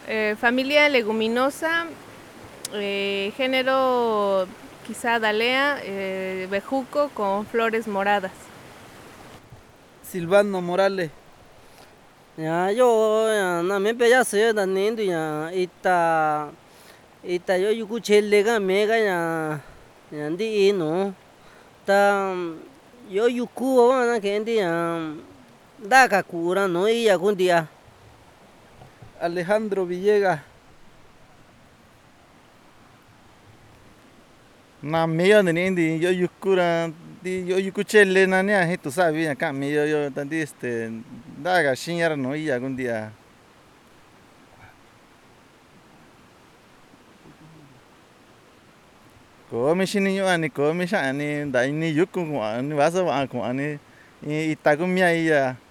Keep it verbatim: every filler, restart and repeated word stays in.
Eh, familia leguminosa, eh, género quizá Dalea, eh, bejuco con flores moradas. Silvano Morales. Ya yo ya na me pe ya se da nindu ya ita ita yo yuku chele ga mega ya ya ndi no ta yo yuku wa na ke ndi ya da ka kura no i ya kundia. Alejandro Villegas. Na medio de nindi yo yukura di yo yukuchele na nia he tu sabi acá mi yo yo tanti este daga shinyar no iya algún día. Ko mi shini yo ani ko mi sha ani da ni yuku ko ani wasa wa ko ani ita ko mi iya.